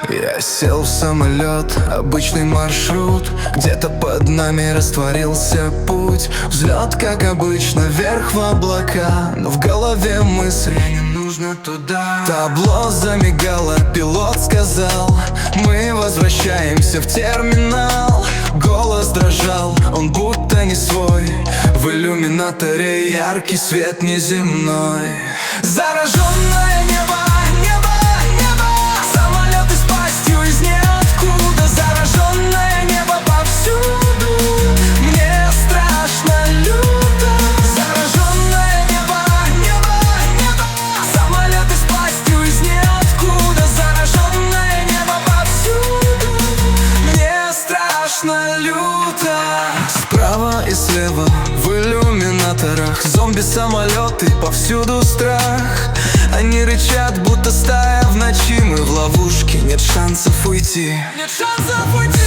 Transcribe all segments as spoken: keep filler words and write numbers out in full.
Я сел в самолет, обычный маршрут. Где-то под нами растворился путь. Взлет, как обычно, вверх в облака. Но в голове мысль: мне не нужно туда. Табло замигало, пилот сказал: мы возвращаемся в терминал. Голос дрожал, он будто не свой. В иллюминаторе яркий свет неземной. Зараженное небо, небо, небо. Самолеты с пастью из ниоткуда. Зараженное небо повсюду. Мне страшно люто. Зараженное небо, небо, небо. Самолеты с пастью из ниоткуда. Зараженное небо повсюду. Мне страшно люто. Справа и слева в иллюминаторах зомби-самолеты, повсюду страх. Они рычат, будто стая в ночи. Мы в ловушке, нет шансов уйти. Нет шансов уйти.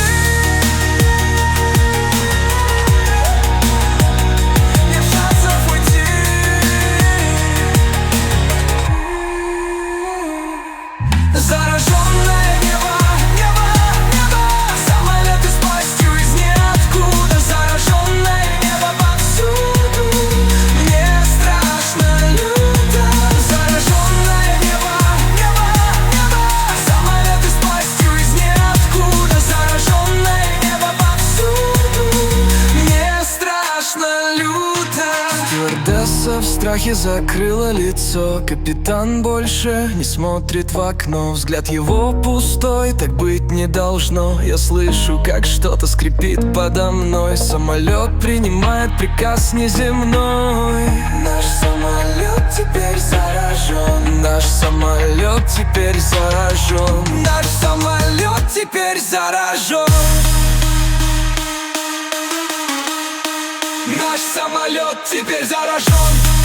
Нет шансов уйти. Зараженное небо, небо, небо. Самолеты с пастью из ниоткуда. Зараженное небо повсюду. Мне страшно люто. Зараженное небо, небо, небо. Самолеты с пастью из ниоткуда. Зараженное небо повсюду. Мне страшно люто. Стюардесса в страхе закрыла лицо. Капитан больше не смотрит в окно. Взгляд его пустой, так быть не должно. Я слышу, как что-то скрипит подо мной. Самолет принимает приказ неземной. Наш самолет теперь заражен. Наш самолет теперь заражен. Наш самолет теперь заражен. Наш самолет теперь заражен.